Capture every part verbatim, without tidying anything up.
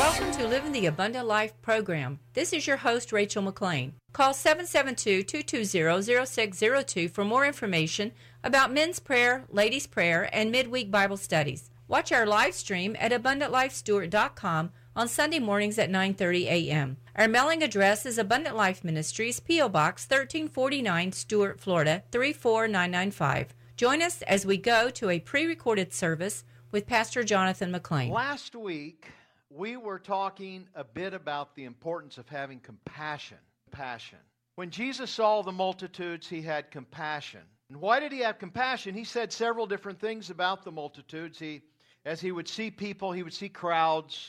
Welcome to Living the Abundant Life program. This is your host, Rachel McLean. Call seven seven two, two two zero, zero six zero two for more information about men's prayer, ladies' prayer, and midweek Bible studies. Watch our live stream at abundant life stewart dot com on Sunday mornings at nine thirty a.m. Our mailing address is Abundant Life Ministries, P O. Box thirteen forty-nine, Stuart, Florida, three four nine nine five. Join us as we go to a pre-recorded service with Pastor Jonathan McLean. Last week, we were talking a bit about the importance of having compassion. Compassion. When Jesus saw the multitudes, he had compassion. And why did he have compassion? He said several different things about the multitudes. He, as he would see people, he would see crowds.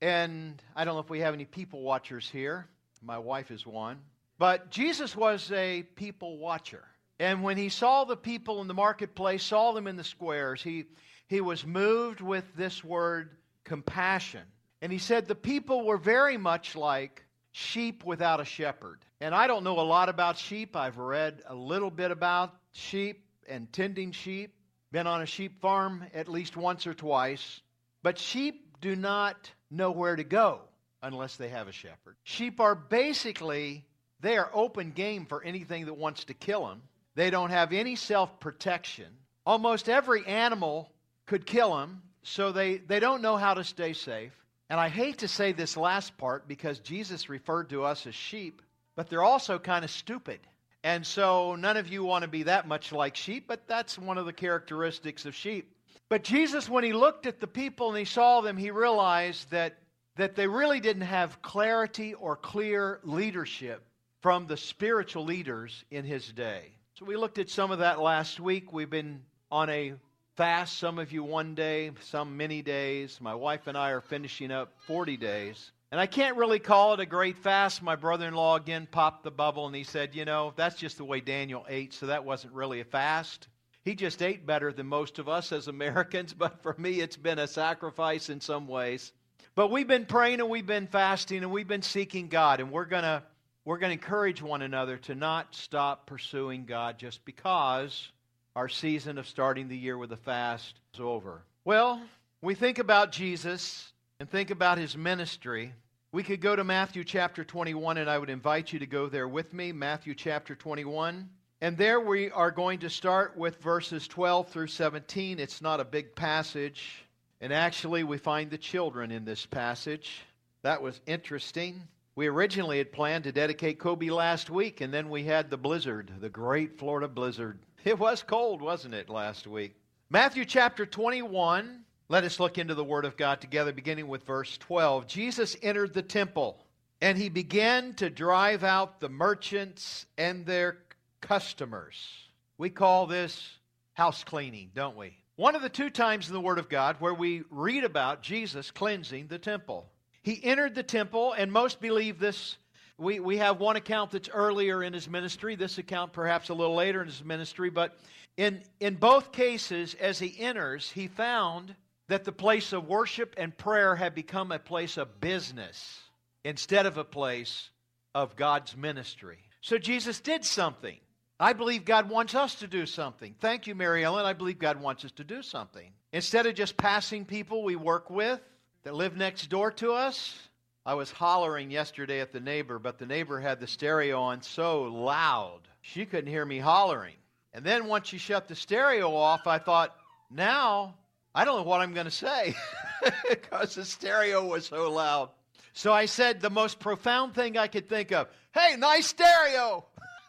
And I don't know if we have any people watchers here. My wife is one. But Jesus was a people watcher. And when he saw the people in the marketplace, saw them in the squares, he, he was moved with this word, compassion. And he said the people were very much like sheep without a shepherd. And I don't know a lot about sheep. I've read a little bit about sheep and tending sheep. Been on a sheep farm at least once or twice. But sheep do not know where to go unless they have a shepherd. Sheep are basically, they are open game for anything that wants to kill them. They don't have any self-protection. Almost every animal could kill them, so they, they don't know how to stay safe. And I hate to say this last part because Jesus referred to us as sheep, but they're also kind of stupid. And so none of you want to be that much like sheep, but that's one of the characteristics of sheep. But Jesus, when he looked at the people and he saw them, he realized that, that they really didn't have clarity or clear leadership from the spiritual leaders in his day. So we looked at some of that last week. We've been on a fast, some of you one day, some many days. My wife and I are finishing up forty days. And I can't really call it a great fast. My brother-in-law again popped the bubble and he said, you know, that's just the way Daniel ate, so that wasn't really a fast. He just ate better than most of us as Americans, but for me it's been a sacrifice in some ways. But we've been praying and we've been fasting and we've been seeking God, and we're going to we're going to encourage one another to not stop pursuing God just because our season of starting the year with a fast is over. Well, we think about Jesus and think about his ministry. We could go to Matthew chapter twenty-one, and I would invite you to go there with me, Matthew chapter twenty-one. And there we are going to start with verses twelve through seventeen. It's not a big passage, and actually we find the children in this passage. That was interesting. We originally had planned to dedicate Kobe last week, and then we had the blizzard, the great Florida blizzard. It was cold, wasn't it, last week? Matthew chapter twenty-one. Let us look into the Word of God together, beginning with verse twelve. Jesus entered the temple, and he began to drive out the merchants and their customers. We call this house cleaning, don't we? One of the two times in the Word of God where we read about Jesus cleansing the temple. He entered the temple, and most believe this. We, we have one account that's earlier in his ministry, this account perhaps a little later in his ministry, but in, in both cases, as he enters, he found that the place of worship and prayer had become a place of business instead of a place of God's ministry. So Jesus did something. I believe God wants us to do something. Thank you, Mary Ellen. I believe God wants us to do something. Instead of just passing people we work with that live next door to us. I was hollering yesterday at the neighbor, but the neighbor had the stereo on so loud, she couldn't hear me hollering. And then once she shut the stereo off, I thought, now, I don't know what I'm going to say because the stereo was so loud. So I said the most profound thing I could think of, hey, nice stereo.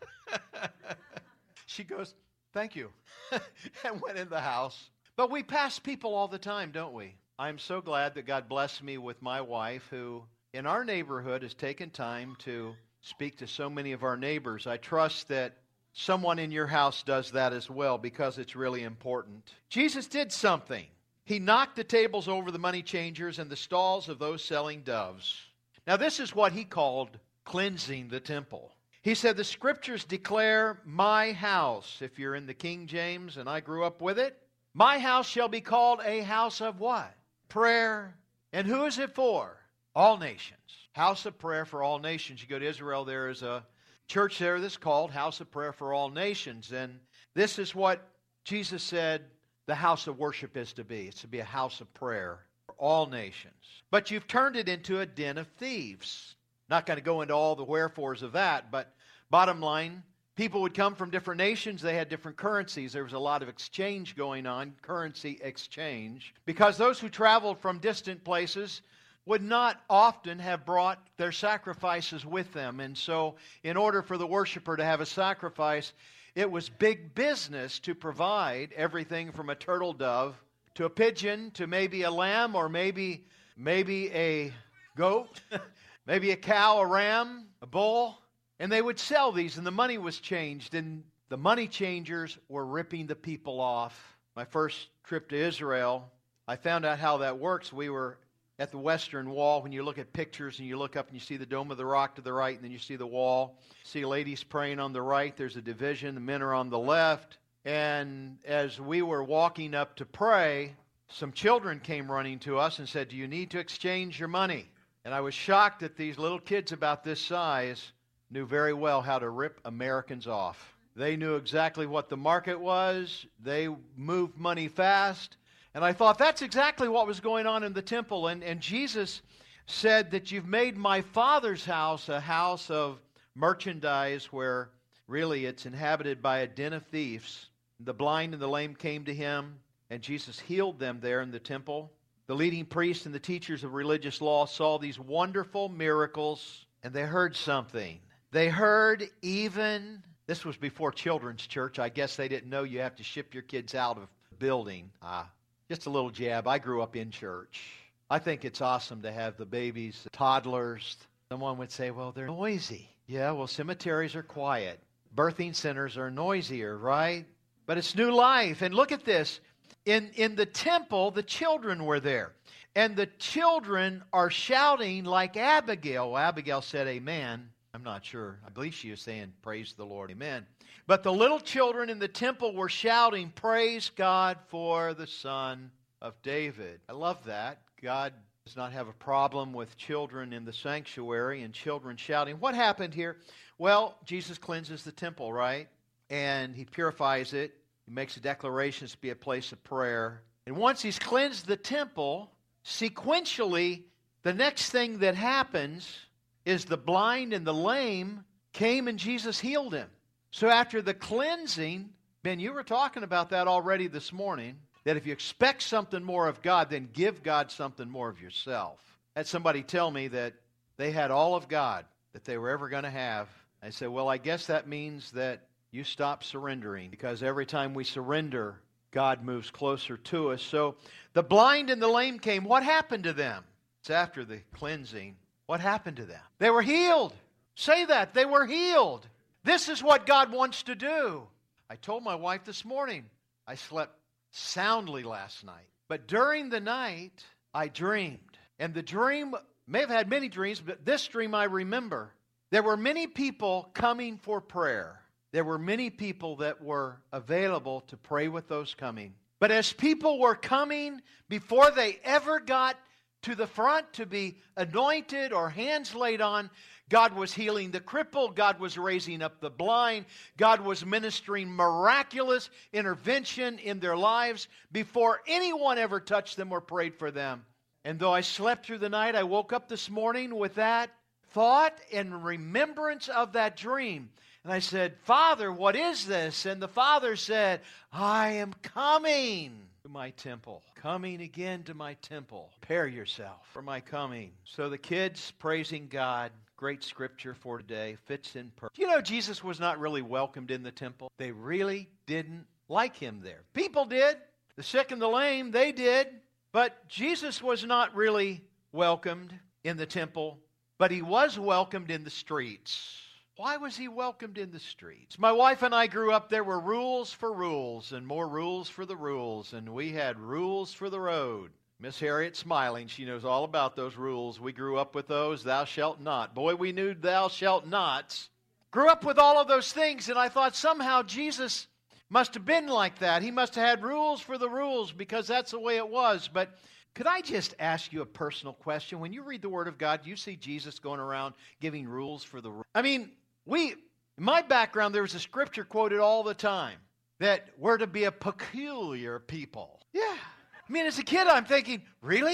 She goes, thank you, and went in the house. But we pass people all the time, don't we? I'm so glad that God blessed me with my wife who, in our neighborhood, has taken time to speak to so many of our neighbors. I trust that someone in your house does that as well because it's really important. Jesus did something. He knocked the tables over the money changers and the stalls of those selling doves. Now this is what he called cleansing the temple. He said, the scriptures declare my house, if you're in the King James and I grew up with it, my house shall be called a house of what? Prayer. And who is it for? All nations. House of prayer for all nations. You go to Israel, there is a church there that's called House of Prayer for All Nations. And this is what Jesus said the house of worship is to be. It's to be a house of prayer for all nations. But you've turned it into a den of thieves. Not going to go into all the wherefores of that, but bottom line, people would come from different nations. They had different currencies. There was a lot of exchange going on, currency exchange, because those who traveled from distant places would not often have brought their sacrifices with them. And so in order for the worshiper to have a sacrifice, it was big business to provide everything from a turtle dove to a pigeon to maybe a lamb or maybe, maybe a goat, maybe a cow, a ram, a bull. And they would sell these, and the money was changed, and the money changers were ripping the people off. My first trip to Israel, I found out how that works. We were at the Western Wall. When you look at pictures and you look up and you see the Dome of the Rock to the right, and then you see the wall. See ladies praying on the right. There's a division. The men are on the left. And as we were walking up to pray, some children came running to us and said, "Do you need to exchange your money?" And I was shocked that these little kids about this size knew very well how to rip Americans off. They knew exactly what the market was. They moved money fast. And I thought that's exactly what was going on in the temple. And, and Jesus said that you've made my Father's house a house of merchandise where really it's inhabited by a den of thieves. The blind and the lame came to him, and Jesus healed them there in the temple. The leading priests and the teachers of religious law saw these wonderful miracles, and they heard something. They heard even, this was before children's church. I guess they didn't know you have to ship your kids out of the building. Ah, just a little jab. I grew up in church. I think it's awesome to have the babies, the toddlers. Someone would say, well, they're noisy. Yeah, well, cemeteries are quiet. Birthing centers are noisier, right? But it's new life. And look at this. In, in the temple, the children were there. And the children are shouting like Abigail. Well, Abigail said, amen. I'm not sure. I believe she was saying, praise the Lord, amen. But the little children in the temple were shouting, praise God for the Son of David. I love that. God does not have a problem with children in the sanctuary and children shouting. What happened here? Well, Jesus cleanses the temple, right? And he purifies it. He makes a declaration to be a place of prayer. And once he's cleansed the temple, sequentially, the next thing that happens is the blind and the lame came and Jesus healed him. So after the cleansing, Ben, you were talking about that already this morning, that if you expect something more of God, then give God something more of yourself. I had somebody tell me that they had all of God that they were ever going to have. I said, well, I guess that means that you stop surrendering, because every time we surrender, God moves closer to us. So the blind and the lame came. What happened to them? It's after the cleansing. What happened to them? They were healed. Say that. They were healed. This is what God wants to do. I told my wife this morning, I slept soundly last night. But during the night, I dreamed. And the dream, may have had many dreams, but this dream I remember. There were many people coming for prayer. There were many people that were available to pray with those coming. But as people were coming, before they ever got to the front to be anointed or hands laid on, God was healing the crippled. God was raising up the blind. God was ministering miraculous intervention in their lives before anyone ever touched them or prayed for them. And though I slept through the night, I woke up this morning with that thought and remembrance of that dream. And I said, Father, what is this? And the Father said, I am coming to my temple. Coming again to my temple. Prepare yourself for my coming. So the kids praising God, great scripture for today, fits in perfect. You know, Jesus was not really welcomed in the temple. They really didn't like him there. People did. The sick and the lame, they did. But Jesus was not really welcomed in the temple, but he was welcomed in the streets. Why was he welcomed in the streets? My wife and I grew up, there were rules for rules and more rules for the rules, and we had rules for the road. Miss Harriet's smiling. She knows all about those rules. We grew up with those, thou shalt not. Boy, we knew thou shalt nots. Grew up with all of those things, and I thought somehow Jesus must have been like that. He must have had rules for the rules because that's the way it was. But could I just ask you a personal question? When you read the Word of God, you see Jesus going around giving rules for the rules. I mean, we, in my background, there was a scripture quoted all the time that we're to be a peculiar people. Yeah. I mean, as a kid, I'm thinking, really?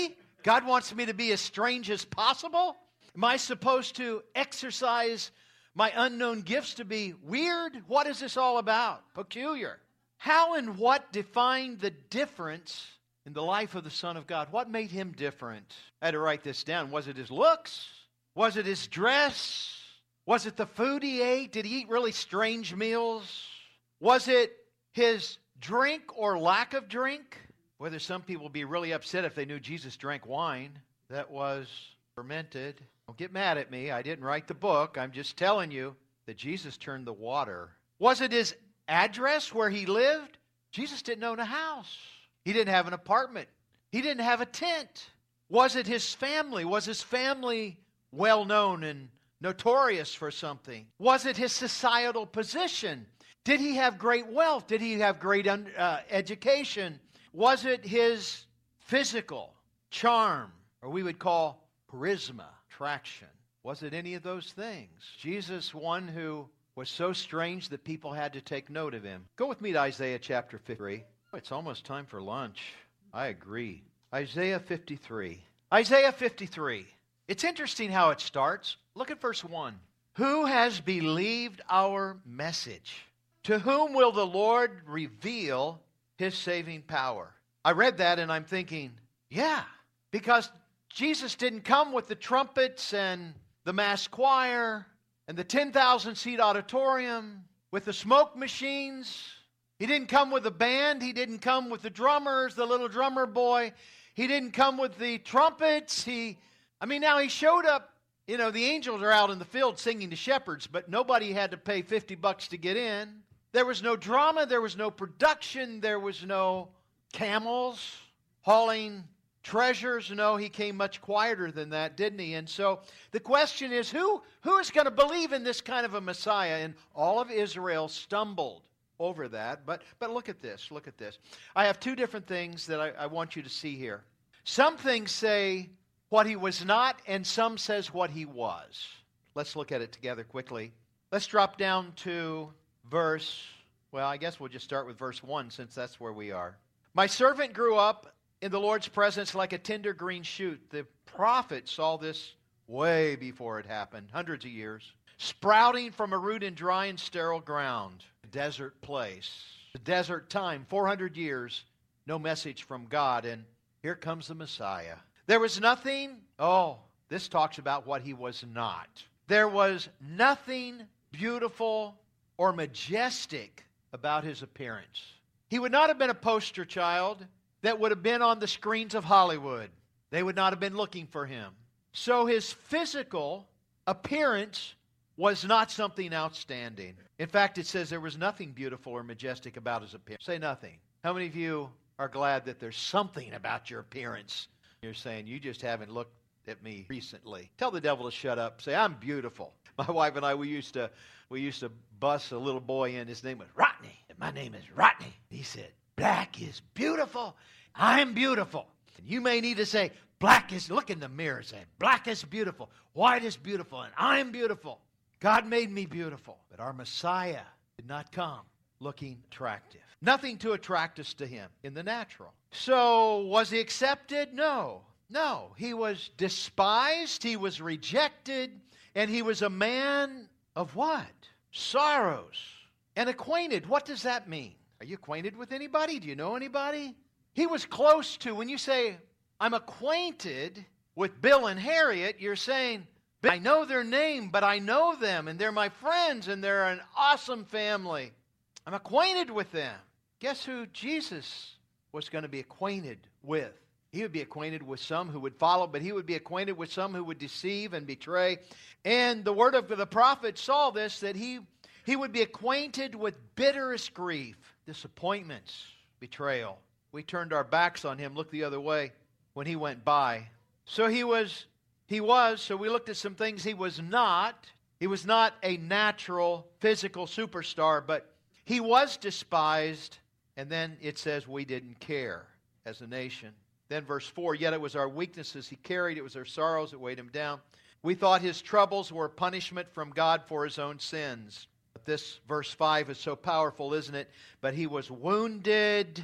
God wants me to be as strange as possible? Am I supposed to exercise my unknown gifts to be weird? What is this all about? Peculiar. How and what defined the difference in the life of the Son of God? What made him different? I had to write this down. Was it his looks? Was it his dress? Was it the food he ate? Did he eat really strange meals? Was it his drink or lack of drink? Whether some people would be really upset if they knew Jesus drank wine that was fermented. Don't get mad at me. I didn't write the book. I'm just telling you that Jesus turned the water. Was it his address where he lived? Jesus didn't own a house. He didn't have an apartment. He didn't have a tent. Was it his family? Was his family well known and notorious for something? Was it his societal position? Did he have great wealth? Did he have great un, uh, education? Was it his physical charm, or we would call charisma, attraction? Was it any of those things? Jesus, one who was so strange that people had to take note of him. Go with me to Isaiah chapter fifty-three. It's almost time for lunch. I agree. Isaiah fifty-three. Isaiah fifty-three. It's interesting how it starts. Look at verse one. Who has believed our message? To whom will the Lord reveal his saving power? I read that and I'm thinking, yeah, because Jesus didn't come with the trumpets and the mass choir and the ten thousand seat auditorium with the smoke machines. He didn't come with a band. He didn't come with the drummers, the little drummer boy. He didn't come with the trumpets. He, I mean, now he showed up. You know, the angels are out in the field singing to shepherds, but nobody had to pay fifty bucks to get in. There was no drama. There was no production. There was no camels hauling treasures. No, he came much quieter than that, didn't he? And so the question is, who, who is going to believe in this kind of a Messiah? And all of Israel stumbled over that. But but look at this. Look at this. I have two different things that I, I want you to see here. Some things say what he was not, and some says what he was. Let's look at it together quickly. Let's drop down to verse, well, I guess we'll just start with verse one since that's where we are. My servant grew up in the Lord's presence like a tender green shoot. The prophet saw this way before it happened, hundreds of years. Sprouting from a root in dry and sterile ground, a desert place, a desert time, four hundred years, no message from God, and here comes the Messiah. There was nothing, oh, this talks about what he was not. There was nothing beautiful or majestic about his appearance. He would not have been a poster child that would have been on the screens of Hollywood. They would not have been looking for him. So his physical appearance was not something outstanding. In fact, it says there was nothing beautiful or majestic about his appearance. Say nothing. How many of you are glad that there's something about your appearance? You're saying, you just haven't looked at me recently. Tell the devil to shut up. Say, I'm beautiful. My wife and I, we used to we used to bus a little boy in. His name was Rodney. And my name is Rodney. He said, black is beautiful. I'm beautiful. And you may need to say, black is, look in the mirror and say, black is beautiful. White is beautiful. And I'm beautiful. God made me beautiful. But our Messiah did not come looking attractive. Nothing to attract us to him in the natural. So was he accepted? No. No. He was despised. He was rejected. And he was a man of what? Sorrows. And acquainted. What does that mean? Are you acquainted with anybody? Do you know anybody? He was close to, when you say, I'm acquainted with Bill and Harriet, you're saying, I know their name, but I know them, and they're my friends, and they're an awesome family. I'm acquainted with them. Guess who Jesus was going to be acquainted with? He would be acquainted with some who would follow, but he would be acquainted with some who would deceive and betray. And the word of the prophet saw this, that he, he would be acquainted with bitterest grief, disappointments, betrayal. We turned our backs on him, looked the other way when he went by. So he was, he was, so we looked at some things he was not. He was not a natural, physical superstar, but he was despised. And then it says we didn't care as a nation. Then verse four, yet it was our weaknesses he carried, it was our sorrows that weighed him down. We thought his troubles were punishment from God for his own sins. But this verse five is so powerful, isn't it? But he was wounded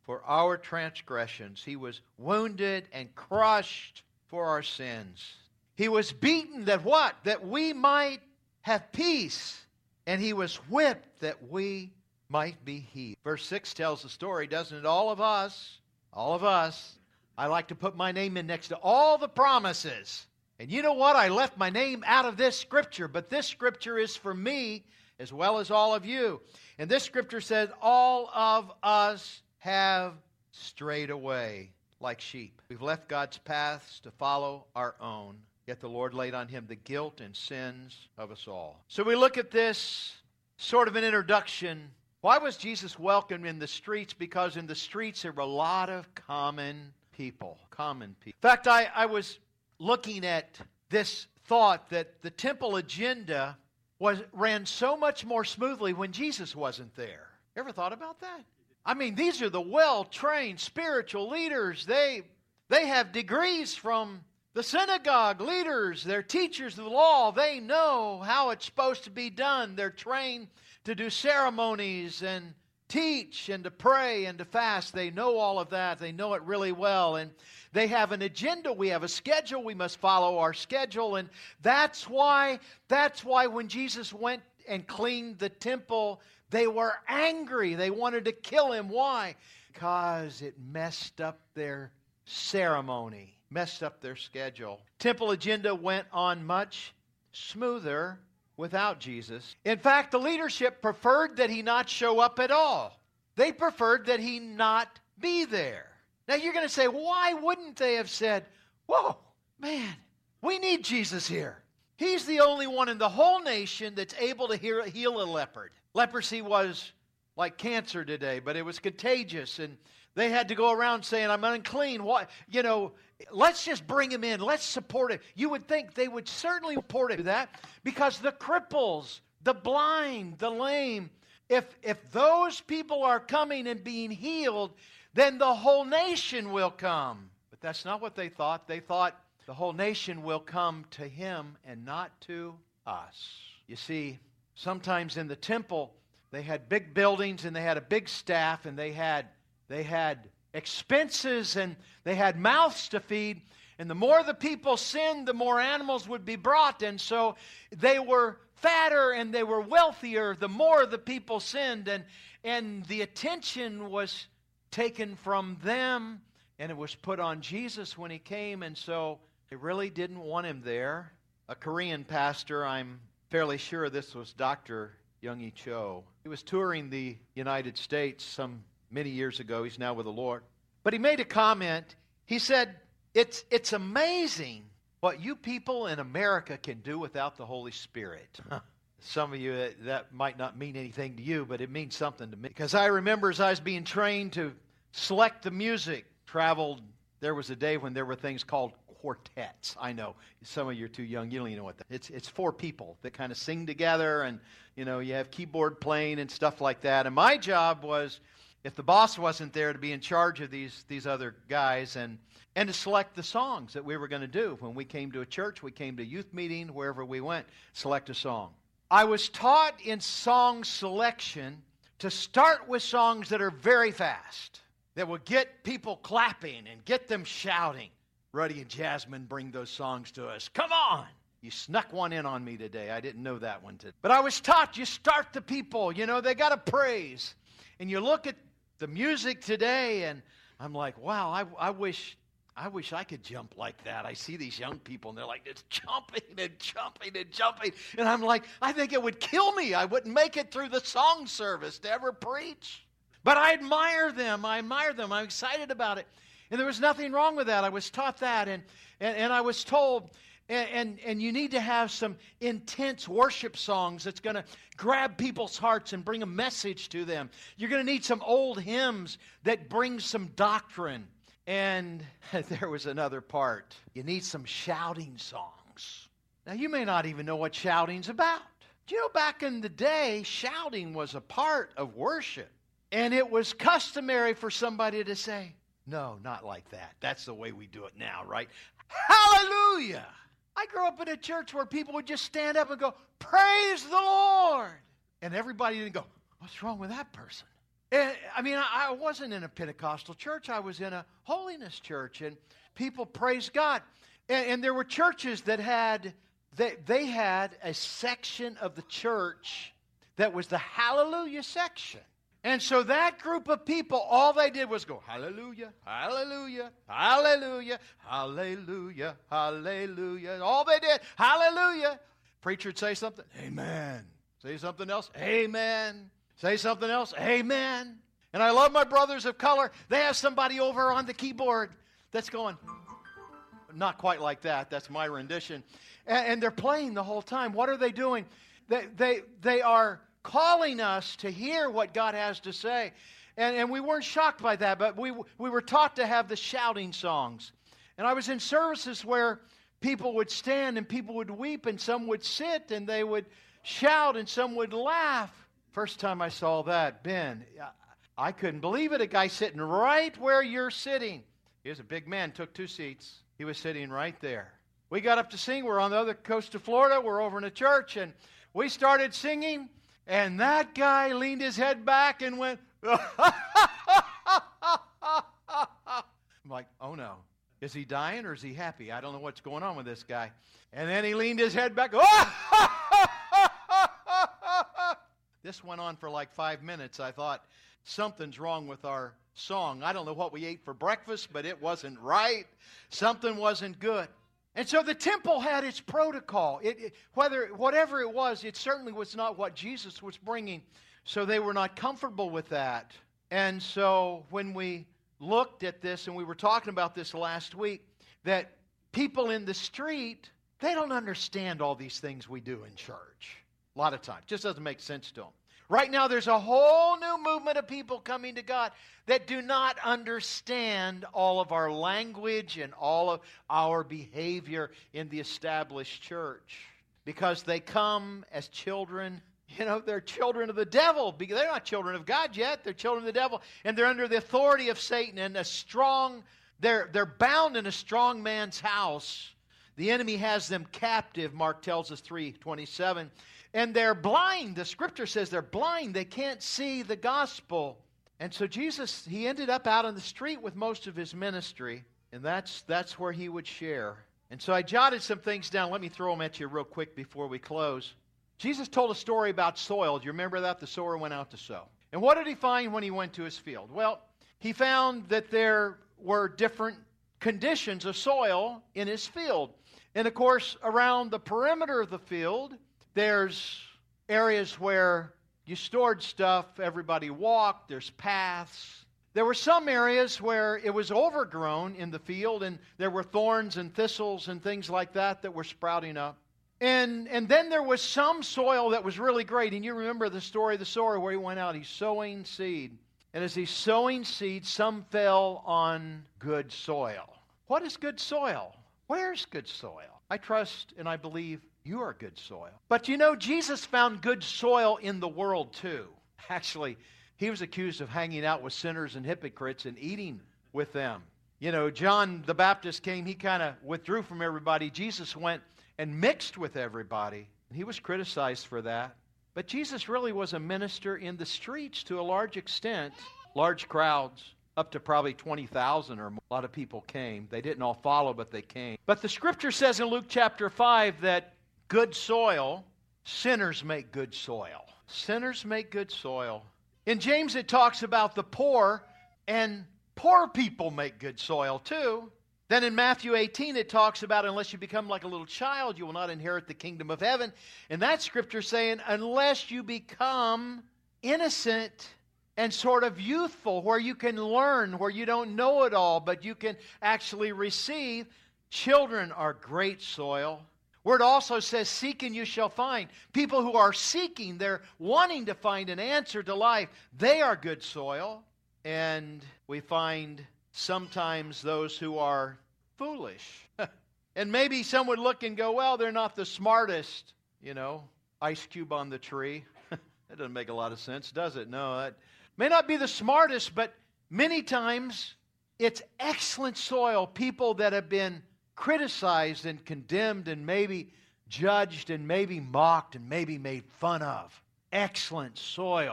for our transgressions. He was wounded and crushed for our sins. He was beaten that what? That we might have peace. And he was whipped that we might be healed. Verse six tells the story, doesn't it? All of us, all of us, I like to put my name in next to all the promises. And you know what? I left my name out of this scripture, but this scripture is for me as well as all of you. And this scripture says, all of us have strayed away like sheep. We've left God's paths to follow our own. Yet the Lord laid on him the guilt and sins of us all. So we look at this sort of an introduction. Why was Jesus welcomed in the streets? Because in the streets there were a lot of common people. Common people. In fact, I, I was looking at this thought that the temple agenda was ran so much more smoothly when Jesus wasn't there. Ever thought about that? I mean, these are the well-trained spiritual leaders. They, they have degrees from the synagogue leaders. They're teachers of the law. They know how it's supposed to be done. They're trained to do ceremonies and teach and to pray and to fast. They know all of that. They know it really well. And they have an agenda. We have a schedule. We must follow our schedule. And that's why, that's why when Jesus went and cleaned the temple, they were angry. They wanted to kill him. Why? Because it messed up their ceremony, messed up their schedule. Temple agenda went on much smoother without Jesus. In fact, the leadership preferred that he not show up at all. They preferred that he not be there. Now you're going to say, why wouldn't they have said, whoa, man, we need Jesus here. He's the only one in the whole nation that's able to heal a leopard. Leprosy was like cancer today, but it was contagious, and they had to go around saying, I'm unclean. What, you know, let's just bring him in. Let's support it. You would think they would certainly support it, that, because the cripples, the blind, the lame, if, if those people are coming and being healed, then the whole nation will come. But that's not what they thought. They thought the whole nation will come to him and not to us. You see, sometimes in the temple, they had big buildings and they had a big staff and they had they had expenses and they had mouths to feed. And the more the people sinned, the more animals would be brought. And so they were fatter and they were wealthier the more the people sinned. And, and the attention was taken from them and it was put on Jesus when he came. And so they really didn't want him there. A Korean pastor, I'm fairly sure this was Doctor Young-E Cho. He was touring the United States some many years ago. He's now with the Lord. But he made a comment. He said, it's, it's amazing what you people in America can do without the Holy Spirit. Some of you, that, that might not mean anything to you, but it means something to me. Because I remember as I was being trained to select the music, traveled, there was a day when there were things called quartets. I know some of you are too young. You don't even know what that is. It's, it's four people that kind of sing together, and you know, you have keyboard playing and stuff like that. And my job was, if the boss wasn't there, to be in charge of these, these other guys and, and to select the songs that we were going to do. When we came to a church, we came to a youth meeting, wherever we went, select a song. I was taught in song selection to start with songs that are very fast, that will get people clapping and get them shouting. Ruddy and Jasmine bring those songs to us. Come on! You snuck one in on me today. I didn't know that one today. But I was taught you start the people. You know, they got to praise. And you look at the music today, and I'm like, wow, I, I wish I wish I could jump like that. I see these young people, and they're like, it's jumping and jumping and jumping. And I'm like, I think it would kill me. I wouldn't make it through the song service to ever preach. But I admire them. I admire them. I'm excited about it. And there was nothing wrong with that. I was taught that, and, and, and I was told, and, and, and you need to have some intense worship songs that's going to grab people's hearts and bring a message to them. You're going to need some old hymns that bring some doctrine. And there was another part. You need some shouting songs. Now, you may not even know what shouting's about. Do you know back in the day, shouting was a part of worship. And it was customary for somebody to say, no, not like that. That's the way we do it now, right? Hallelujah! I grew up in a church where people would just stand up and go, praise the Lord! And everybody didn't go, what's wrong with that person? And, I mean, I, I wasn't in a Pentecostal church. I was in a holiness church, and people praised God. And, and there were churches that had, they, they had a section of the church that was the hallelujah section. And so that group of people, all they did was go, hallelujah, hallelujah, hallelujah, hallelujah, hallelujah. All they did, hallelujah. Preacher would say something, amen. Say something else, amen. Say something else, amen. And I love my brothers of color. They have somebody over on the keyboard that's going, not quite like that. That's my rendition. And, and they're playing the whole time. What are they doing? They, they, they are calling us to hear what God has to say. And, and we weren't shocked by that, but we, we were taught to have the shouting songs. And I was in services where people would stand and people would weep and some would sit and they would shout and some would laugh. First time I saw that, Ben, I couldn't believe it. A guy sitting right where you're sitting. He was a big man, took two seats. He was sitting right there. We got up to sing. We're on the other coast of Florida. We're over in a church, and we started singing, and that guy leaned his head back and went, I'm like, oh no. Is he dying or is he happy? I don't know what's going on with this guy. And then he leaned his head back. This went on for like five minutes. I thought, something's wrong with our song. I don't know what we ate for breakfast, but it wasn't right. Something wasn't good. And so the temple had its protocol. It, it, whether whatever it was, it certainly was not what Jesus was bringing. So they were not comfortable with that. And so when we looked at this, and we were talking about this last week, that people in the street, they don't understand all these things we do in church. A lot of times. Just doesn't make sense to them. Right now, there's a whole new movement of people coming to God that do not understand all of our language and all of our behavior in the established church. Because they come as children, you know, they're children of the devil. They're not children of God yet. They're children of the devil. And they're under the authority of Satan. And a strong, they're, they're bound in a strong man's house. The enemy has them captive, Mark tells us three twenty-seven. And they're blind. The scripture says they're blind. They can't see the gospel. And so Jesus, he ended up out on the street with most of his ministry. And that's, that's where he would share. And so I jotted some things down. Let me throw them at you real quick before we close. Jesus told a story about soil. Do you remember that? The sower went out to sow. And what did he find when he went to his field? Well, he found that there were different conditions of soil in his field. And of course, around the perimeter of the field, there's areas where you stored stuff, everybody walked, there's paths. There were some areas where it was overgrown in the field, and there were thorns and thistles and things like that that were sprouting up. And, and then there was some soil that was really great. And you remember the story of the sower where he went out, he's sowing seed. And as he's sowing seed, some fell on good soil. What is good soil? Where's good soil? I trust and I believe you are good soil. But you know, Jesus found good soil in the world too. Actually, he was accused of hanging out with sinners and hypocrites and eating with them. You know, John the Baptist came, he kind of withdrew from everybody. Jesus went and mixed with everybody. He was criticized for that. But Jesus really was a minister in the streets to a large extent. Large crowds, up to probably twenty thousand or more. A lot of people came. They didn't all follow, but they came. But the scripture says in Luke chapter five that good soil, sinners make good soil. Sinners make good soil. In James it talks about the poor, and poor people make good soil too. Then in Matthew eighteen it talks about unless you become like a little child, you will not inherit the kingdom of heaven. And that scripture saying unless you become innocent and sort of youthful, where you can learn, where you don't know it all, but you can actually receive, children are great soil. Word also says, seek and you shall find. People who are seeking, they're wanting to find an answer to life. They are good soil. And we find sometimes those who are foolish. And maybe some would look and go, well, they're not the smartest. You know, ice cube on the tree. That doesn't make a lot of sense, does it? No, that may not be the smartest, but many times it's excellent soil. People that have been criticized and condemned and maybe judged and maybe mocked and maybe made fun of. Excellent soil.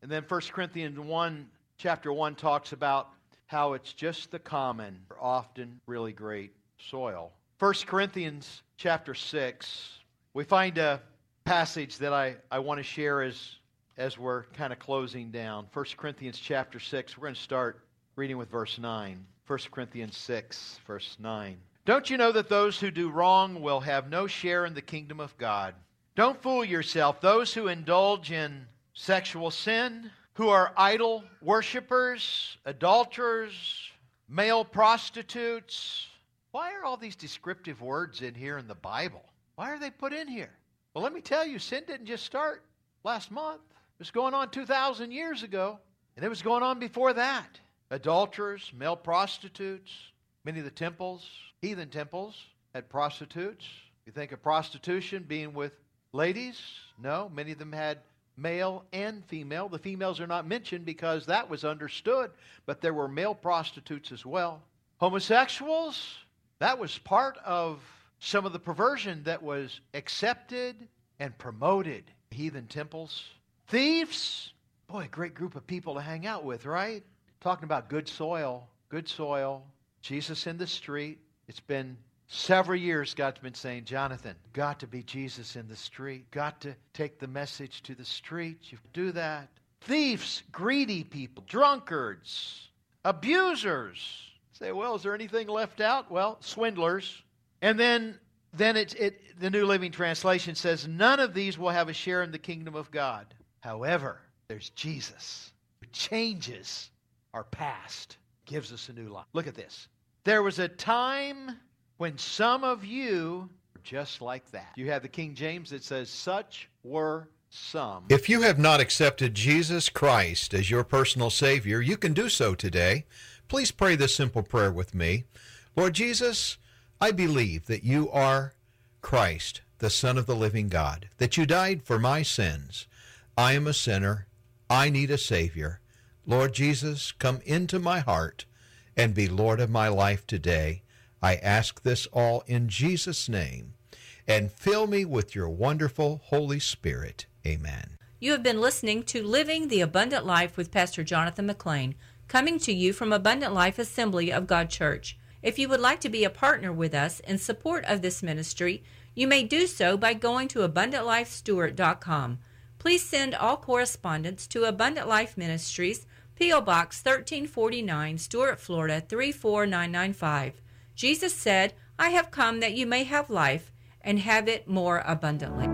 And then First Corinthians one, chapter one talks about how it's just the common, often really great soil. First Corinthians chapter six, we find a passage that I, I want to share as, as we're kind of closing down. First Corinthians chapter six, we're going to start reading with verse nine. First Corinthians six, verse nine. Don't you know that those who do wrong will have no share in the kingdom of God? Don't fool yourself. Those who indulge in sexual sin, who are idol worshipers, adulterers, male prostitutes. Why are all these descriptive words in here in the Bible? Why are they put in here? Well, let me tell you, sin didn't just start last month. It was going on two thousand years ago, and it was going on before that. Adulterers, male prostitutes, many of the temples, heathen temples, had prostitutes. You think of prostitution being with ladies? No, many of them had male and female. The females are not mentioned because that was understood, but there were male prostitutes as well. Homosexuals, that was part of some of the perversion that was accepted and promoted. Heathen temples. Thieves, boy, a great group of people to hang out with, right? Talking about good soil, good soil. Jesus in the street. It's been several years God's been saying, Jonathan, got to be Jesus in the street. Got to take the message to the street. You do that. Thieves, greedy people, drunkards, abusers. Say, well, is there anything left out? Well, swindlers. And then, then it's, it, the New Living Translation says, none of these will have a share in the kingdom of God. However, there's Jesus who changes our past, gives us a new life. Look at this. There was a time when some of you were just like that. You have the King James that says, such were some. If you have not accepted Jesus Christ as your personal Savior, you can do so today. Please pray this simple prayer with me. Lord Jesus, I believe that you are Christ, the Son of the living God, that you died for my sins. I am a sinner. I need a Savior. Lord Jesus, come into my heart and be Lord of my life today. I ask this all in Jesus' name, and fill me with your wonderful Holy Spirit. Amen. You have been listening to Living the Abundant Life with Pastor Jonathan McLean, coming to you from Abundant Life Assembly of God Church. If you would like to be a partner with us in support of this ministry, you may do so by going to abundant life stewart dot com. Please send all correspondence to Abundant Life Ministries, P O Box thirteen forty-nine, Stuart, Florida three four nine nine five. Jesus said, I have come that you may have life and have it more abundantly.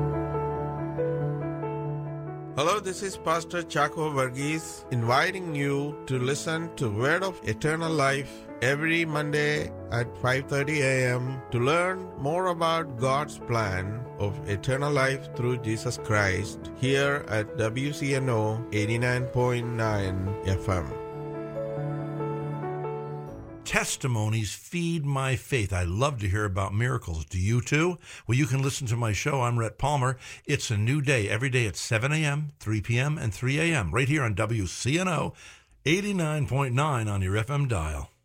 Hello, this is Pastor Chaco Varghese inviting you to listen to Word of Eternal Life every Monday at five thirty a.m. to learn more about God's plan of eternal life through Jesus Christ here at W C N O eighty-nine point nine F M. Testimonies feed my faith. I love to hear about miracles. Do you too? Well, you can listen to my show. I'm Rhett Palmer. It's a new day every day at seven a.m., three p.m., and three a.m. right here on W C N O eighty-nine point nine on your F M dial.